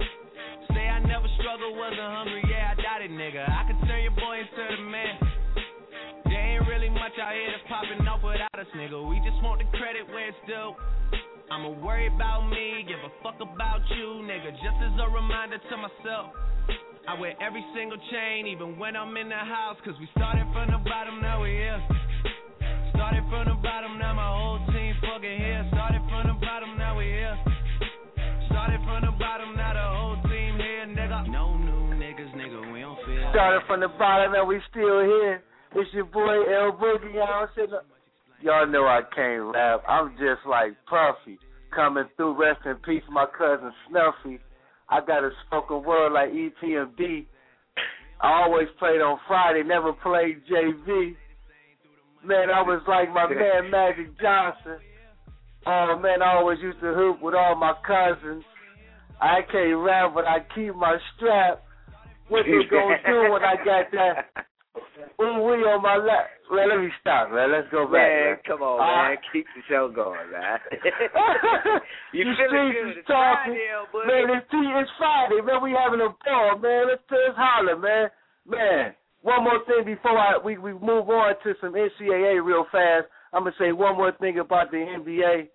Say I never struggled, wasn't hungry, yeah, I doubt it, nigga. I can turn your boy into the man. There ain't really much out here that's popping off without us, nigga. We just want the credit where it's due. I'ma worry about me, give a fuck about you, nigga. Just as a reminder to myself, I wear every single chain, even when I'm in the house, cause we started from the bottom, now we here. Started from the bottom, now my whole team fucking here. Started from the bottom, now we here. Started from the bottom, now the whole team here, nigga. No new niggas, nigga, we don't feel. Started from the bottom, and we still here. It's your boy L Boogie, y'all know I can't rap. I'm just like Puffy, coming through. Rest in peace, my cousin Snuffy. I got a spoken word like EPMD. I always played on Friday, never played JV. Man, I was like my man Magic Johnson. Oh, man, I always used to hoop with all my cousins. I can't rap, but I keep my strap. What you gonna do when I got that ooh-wee on my lap? Man, let me stop, man. Let's go back, man. Come on, man. Keep the show going, man. You feeling good. It's talking. Friday, man, it's Friday, man. We having a ball, man. Let's holler, man. Man, one more thing before we move on to some NCAA real fast. I'm going to say one more thing about the NBA.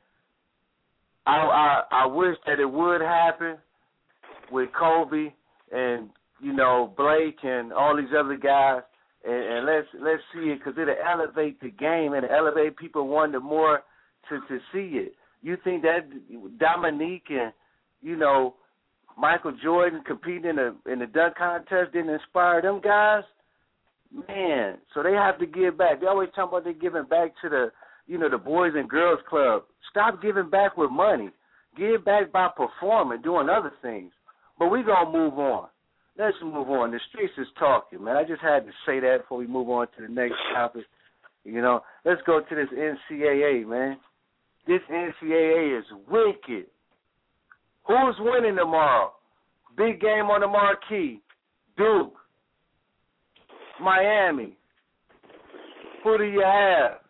I wish that it would happen with Kobe and, you know, Blake and all these other guys. And let's see it, because it'll elevate the game and elevate people wanting more to see it. You think that Dominique and, you know, Michael Jordan competing in the dunk contest didn't inspire them guys? Man, so they have to give back. They always talk about they giving back to the Boys and Girls Club. Stop giving back with money. Give back by performing, doing other things. But we're going to move on. Let's move on. The streets is talking, man. I just had to say that before we move on to the next topic. Let's go to this NCAA, man. This NCAA is wicked. Who's winning tomorrow? Big game on the marquee. Duke. Miami. Who do you have?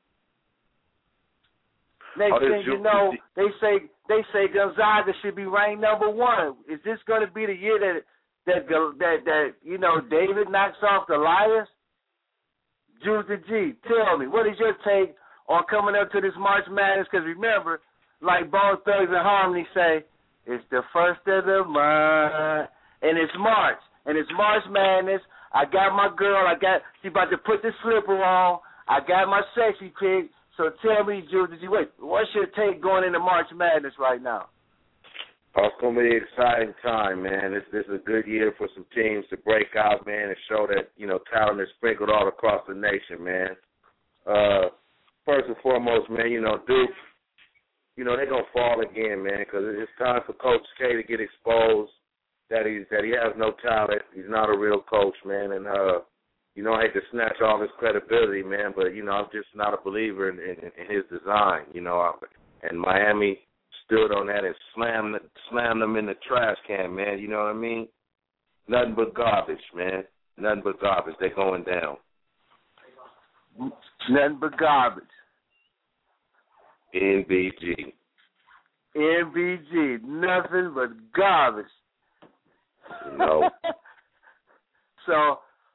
Next thing you know, they say Gonzaga should be ranked number 1. Is this going to be the year that David knocks off Elias? Juice the G, tell me, what is your take on coming up to this March Madness? Because remember, like Bone Thugs and Harmony say, it's the first of the month, and it's March, and it's March Madness. I got my girl, she about to put the slipper on. I got my sexy pick. So tell me, Juice, what's your take going into March Madness right now? It's going to be an exciting time, man. This is a good year for some teams to break out, man, and show that, talent is sprinkled all across the nation, man. First and foremost, man, Duke, they're going to fall again, man, because it's time for Coach K to get exposed that he has no talent. He's not a real coach, man, and, I hate to snatch all his credibility, man, but, I'm just not a believer in his design, and Miami stood on that and slammed them in the trash can, man. You know what I mean? Nothing but garbage, man. Nothing but garbage. They're going down. Nothing but garbage. NBG. Nothing but garbage. No. So,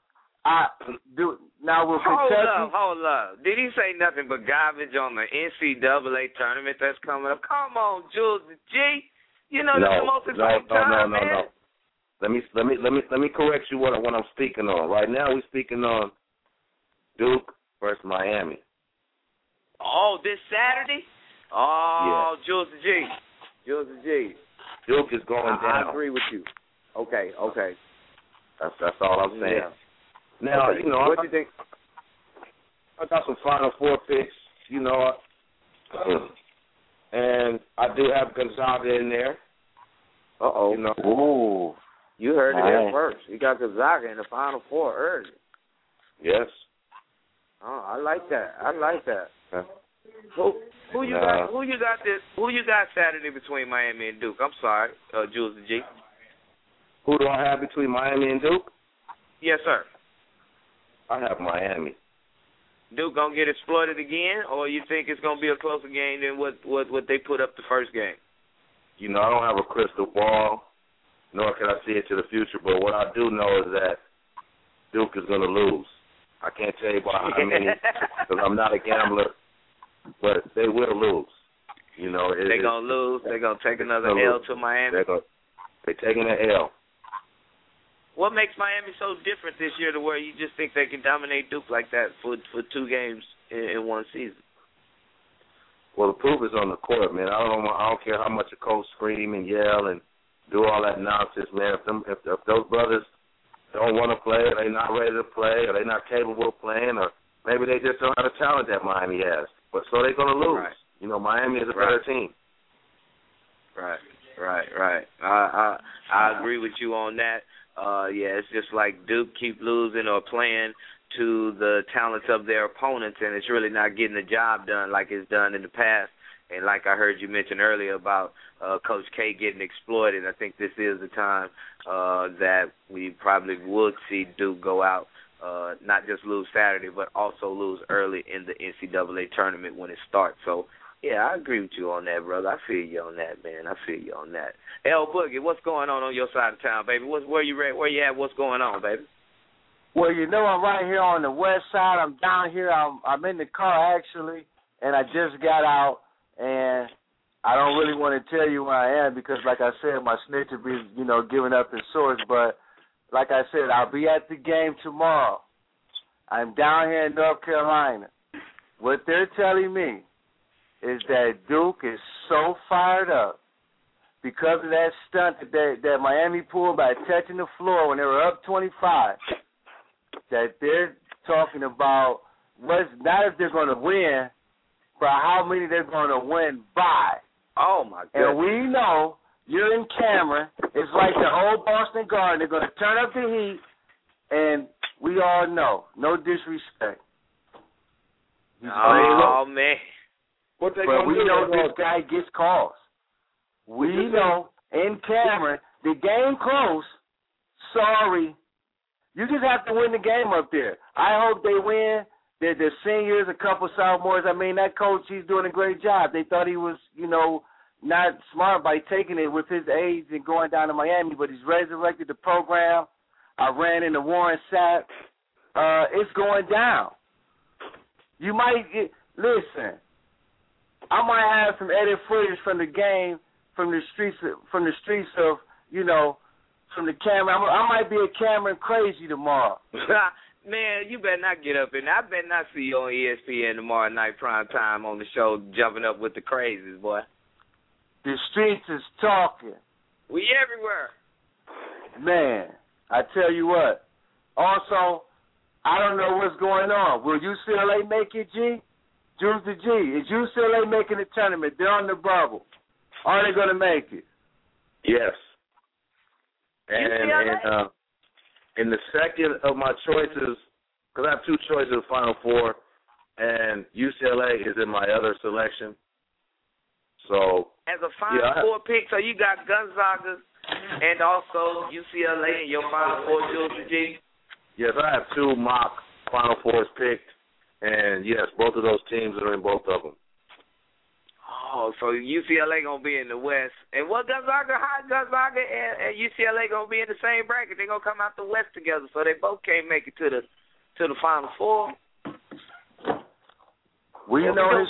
now will Kentucky... Hold up. Did he say nothing but garbage on the NCAA tournament that's coming up? Come on, Jules G. That's the most exciting time, man. No. Let me correct you what I'm speaking on. Right now we're speaking on Duke versus Miami. Oh, this Saturday? Oh, yeah. Jules G. Duke is going down. I agree with you. Okay. That's all I'm saying. Yeah. Now, okay. What do you think? I got some Final Four picks, and I do have Gonzaga in there. Uh-oh. Ooh. You heard it here first. You got Gonzaga in the Final Four early. Yes. Oh, I like that. Yeah. Who you got Saturday between Miami and Duke? I'm sorry, Jules G. Who do I have between Miami and Duke? Yes, sir. I have Miami. Duke gonna get exploited again, or you think it's gonna be a closer game than what they put up the first game? I don't have a crystal ball, nor can I see into the future. But what I do know is that Duke is gonna lose. I can't tell you by how many, because I'm not a gambler, but they will lose. They're gonna lose. They're gonna take another L to Miami. They're taking an L. What makes Miami so different this year to where you just think they can dominate Duke like that for 2 games in one season? Well, the proof is on the court, man. I don't care how much a coach scream and yell and do all that nonsense, man. If those brothers don't want to play, or they're not ready to play, or they're not capable of playing, or maybe they just don't have the talent that Miami has. But so they're going to lose. Right. Miami is a better team. Right. I agree with you on that. It's just like Duke keep losing or playing to the talents of their opponents, and it's really not getting the job done like it's done in the past. And like I heard you mention earlier about Coach K getting exploited, I think this is the time that we probably would see Duke go out, not just lose Saturday, but also lose early in the NCAA tournament when it starts. So, yeah, I agree with you on that, brother. I feel you on that, man. I feel you on that. L Boogie, what's going on your side of town, baby? Where you at? What's going on, baby? Well, I'm right here on the west side. I'm down here. I'm in the car, actually, and I just got out, and I don't really want to tell you where I am because, like I said, my snitch will be, giving up his source. But like I said, I'll be at the game tomorrow. I'm down here in North Carolina. What they're telling me is that Duke is so fired up because of that stunt that Miami pulled by touching the floor when they were up 25, that they're talking about not if they're going to win, for how many they're going to win by. Oh, my goodness. And we know you're in Cameron. It's like the old Boston Garden. They're going to turn up the heat, and we all know. No disrespect. Oh, man. But we know this guy gets calls. We know in Cameron, the game close. Sorry. You just have to win the game up there. I hope they win. The seniors, a couple sophomores. I mean, that coach, he's doing a great job. They thought he was, not smart by taking it with his age and going down to Miami, but he's resurrected the program. I ran into Warren Sapp. It's going down. You might listen. I might have some edit footage from the game, from the streets of, from the Cameron. I might be a Cameron crazy tomorrow. Man, you better not get up in. I better not see you on ESPN tomorrow night, prime time on the show, jumping up with the crazies, boy. The streets is talking. We everywhere. Man, I tell you what. Also, I don't know what's going on. Will UCLA make it, G? Juice the G. Is UCLA making the tournament? They're on the bubble. Are they going to make it? Yes. And in the second of my choices, because I have two choices in the Final Four, and UCLA is in my other selection. So as a Final Four pick, so you got Gonzaga and also UCLA in your Final Four, Jules G? Yes, I have two mock Final Fours picked, and yes, both of those teams are in both of them. Oh, so UCLA going to be in the West. And what Gonzaga and UCLA going to be in the same bracket. They're going to come out the West together, so they both can't make it to the Final Four. We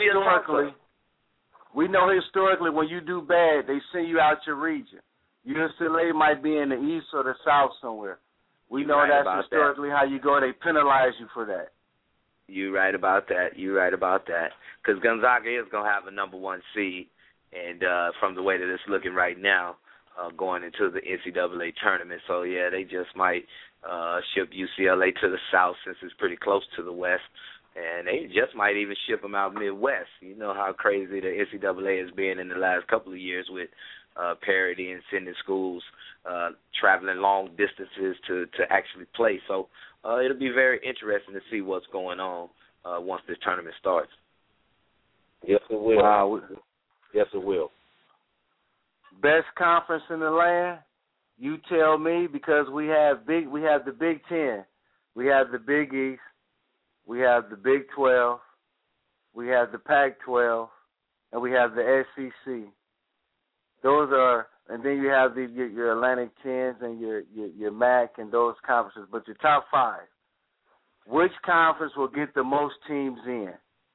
know historically when you do bad, they send you out your region. UCLA might be in the East or the South somewhere. We know that's historically how you go. They penalize you for that. You're right about that. Because Gonzaga is going to have a number one seed, and from the way that it's looking right now, going into the NCAA tournament. So, yeah, they just might ship UCLA to the South since it's pretty close to the West, and they just might even ship them out Midwest. You know how crazy the NCAA has been in the last couple of years with parity and sending schools traveling long distances to actually play. So it'll be very interesting to see what's going on once this tournament starts. Yes, it will. Wow. Yes, it will. Best conference in the land? You tell me, because we have the Big Ten, we have the Big East, we have the Big 12, we have the Pac-12, and we have the SEC. Those are, and then you have your Atlantic 10s and your MAC and those conferences. But your top five, which conference will get the most teams in?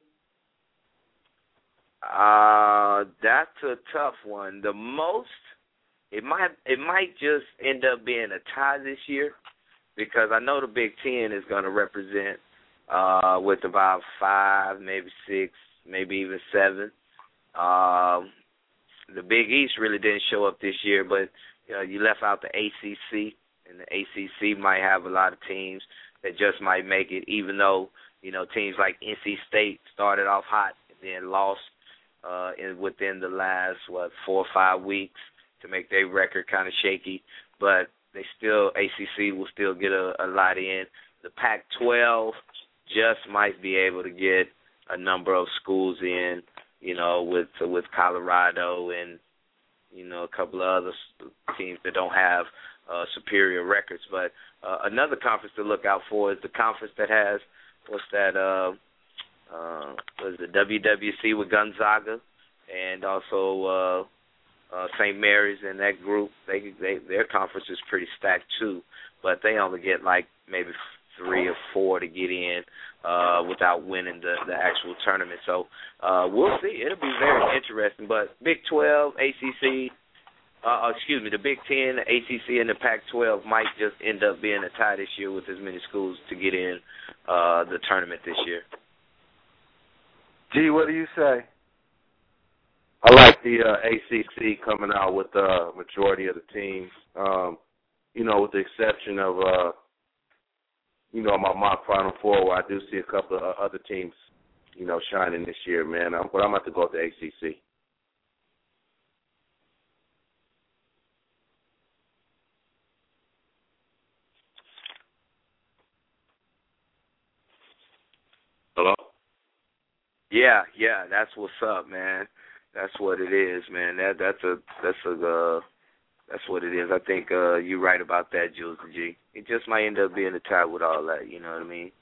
That's a tough one. The most, it might just end up being a tie this year, because I know the Big Ten is going to represent with about 5, maybe 6, maybe even 7. The Big East really didn't show up this year, but you left out the ACC, and the ACC might have a lot of teams that just might make it, even though teams like NC State started off hot and then lost within the last 4 or 5 weeks to make their record kind of shaky. But ACC will still get a lot in. The Pac-12 just might be able to get a number of schools in, with Colorado and, a couple of other teams that don't have superior records. But another conference to look out for is the conference that has, the WWC with Gonzaga and also St. Mary's in that group. Their conference is pretty stacked too, but they only get like maybe 3 or 4 to get in without winning the actual tournament. So we'll see. It'll be very interesting. But Big 12, ACC, the Big 10, the ACC, and the Pac-12 might just end up being a tie this year with as many schools to get in the tournament this year. G, what do you say? I like the ACC coming out with the majority of the teams, with the exception of, my mock Final Four, where I do see a couple of other teams shining this year, man. But I'm about to go with the ACC. Hello? Yeah, that's what's up, man. That's what it is, man. That's what it is. I think you're right about that, Jules G. It just might end up being a tie with all that, you know what I mean?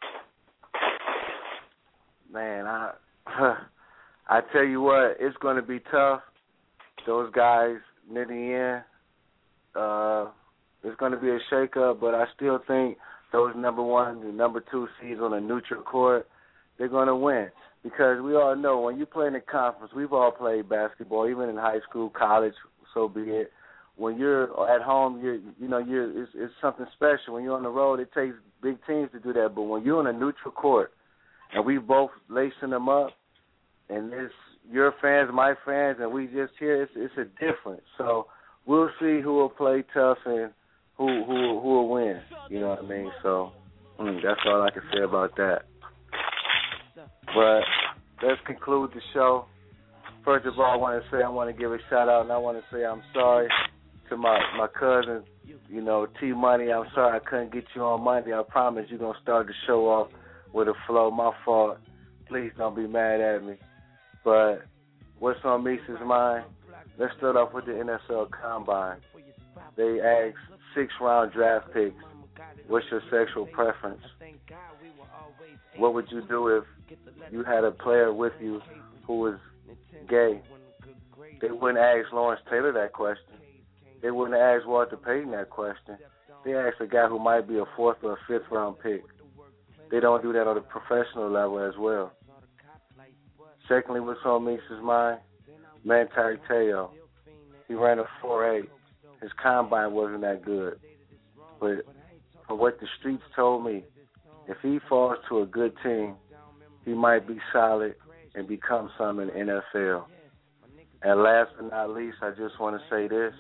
Man, I tell you what, it's going to be tough. Those guys near the end, it's going to be a shake-up, but I still think those number 1 and number 2 seeds on a neutral court, they're going to win. Because we all know when you play in the conference, we've all played basketball, even in high school, college, so be it. When you're at home, it's something special. When you're on the road, it takes big teams to do that. But when you're on a neutral court, and we both lacing them up, and it's your fans, my fans, and we just here, it's a difference. So we'll see who will play tough and who will win. You know what I mean? So that's all I can say about that. But let's conclude the show. First of all, I want to give a shout out, and I want to say I'm sorry to my cousin, T Money. I'm sorry I couldn't get you on Monday. I promise you're gonna start the show off with a flow. My fault. Please don't be mad at me. But what's on Misa's mind? Let's start off with the NFL Combine. They asked 6-round draft picks, what's your sexual preference? What would you do if you had a player with you who was gay? They wouldn't ask Lawrence Taylor that question. They wouldn't ask Walter Payton that question. They asked a guy who might be a 4th or a 5th round pick. They don't do that on a professional level as well. Secondly, what's on Misa's mind? Manti Te'o. He ran a 4.8. His combine wasn't that good. But from what the streets told me, if he falls to a good team, he might be solid and become something in the NFL. And last but not least, I just want to say this.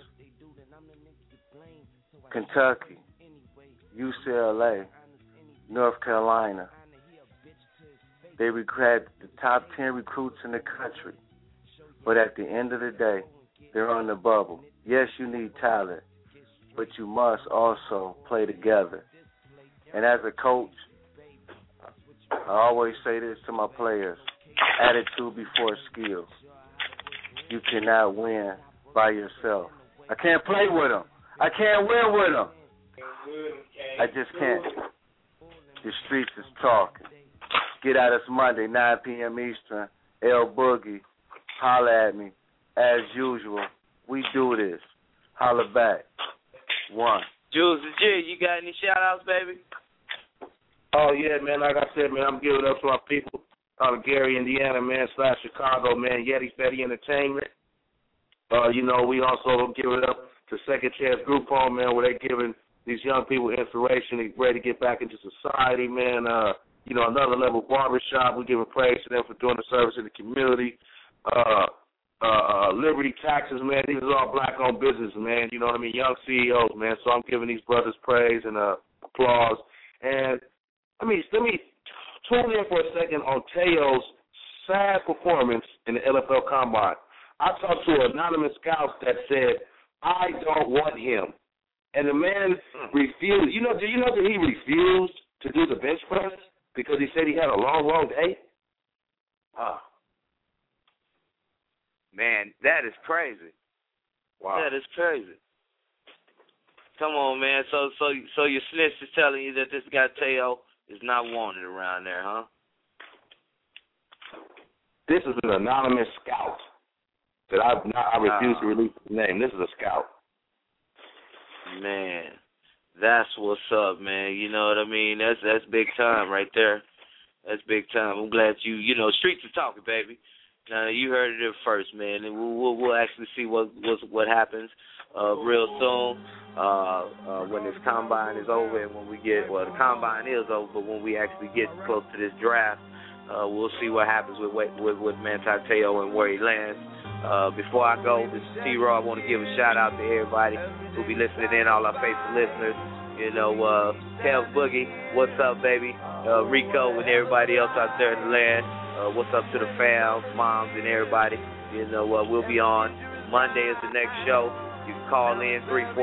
Kentucky, UCLA, North Carolina, they had the top 10 recruits in the country. But at the end of the day, they're on the bubble. Yes, you need talent, but you must also play together. And as a coach, I always say this to my players, attitude before skills. You cannot win by yourself. I can't play with them. I can't win with them. I just can't. The streets is talking. Get at us Monday, 9 p.m. Eastern. L Boogie, holla at me. As usual, we do this. Holla back. One. Jules the G, you got any shout-outs, baby? Oh, yeah, man. Like I said, man, I'm giving up to our people out of Gary, Indiana, man, / Chicago, man, Yeti Fetty Entertainment. We also give it up to Second Chance Group Home, man, where they're giving these young people inspiration. They're ready to get back into society, man. Another Level Barbershop. We're giving praise to them for doing the service in the community. Liberty Taxes, man. These are all black-owned businesses, man. You know what I mean? Young CEOs, man. So I'm giving these brothers praise and applause. And let me tune in for a second on Teo's sad performance in the NFL Combine. I talked to an anonymous scout that said, I don't want him. And the man refused. Do you know that he refused to do the bench press because he said he had a long day? Man, that is crazy. Wow. That is crazy. Come on, man. So your snitch is telling you that this guy Teo is not wanted around there, huh? This is an anonymous scout that I refuse to release his name. This is a scout. Man, that's what's up, man. You know what I mean? That's big time right there. That's big time. I'm glad streets are talking, baby. Now you heard it first, man, and we'll actually see what happens real soon when this combine is over and when we get the combine is over, but when we actually get close to this draft, we'll see what happens with Manti Te'o and where he lands. Before I go, this is T-Raw. I want to give a shout out to everybody who be listening in, all our faithful listeners. You know, Kev Boogie, what's up, baby? Rico and everybody else out there in the land. What's up to the fam, moms, and everybody? You know, we'll be on. Monday is the next show. You can call in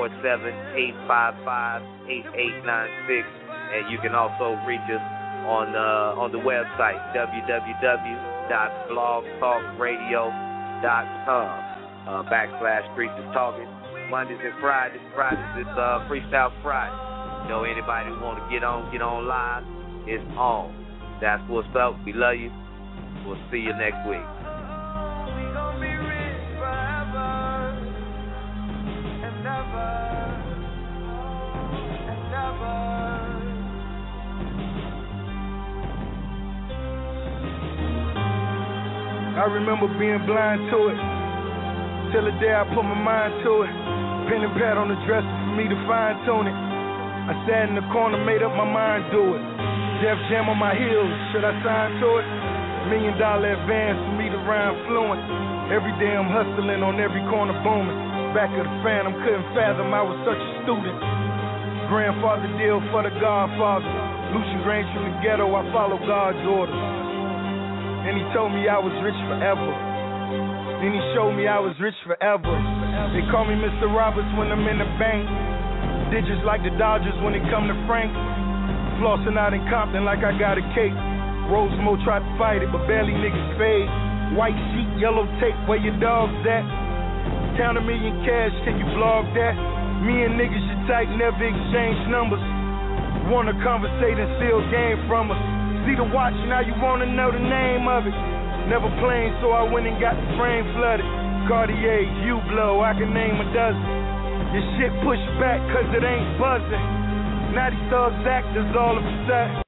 347-855-8896, and you can also reach us on the website www.blogtalkradio.com /Streets is Talking. Mondays and Fridays. Fridays is Freestyle Friday. You know, anybody who want to get on live, it's on. That's what's up. We love you. We'll see you next week. We gon' be rich forever and never and never. I remember being blind to it till the day I put my mind to it. Pen and pad on the dresser for me to fine tune it. I sat in the corner, made up my mind, do it. Def Jam on my heels, should I sign to it? $1 million advance for me to rhyme fluent. Every day I'm hustling on every corner booming. Back of the Phantom, couldn't fathom I was such a student. Grandfather deal for the Godfather. Lucian Grange from the ghetto, I follow God's orders. And he told me I was rich forever. Then he showed me I was rich forever. They call me Mr. Roberts when I'm in the bank. Digits like the Dodgers when it come to Frank. Flossing out in Compton like I got a cake. Rosemo tried to fight it, but barely niggas fade. White sheet, yellow tape, where your dog's at? Count $1 million cash, can you blog that? Me and niggas you tight, never exchange numbers. Wanna conversate and steal game from us. See the watch, now you wanna know the name of it. Never playing, so I went and got the frame flooded. Cartier, U-Blow, I can name a dozen. Your shit pushed back cause it ain't buzzing. Now these thugs actors all of a sudden.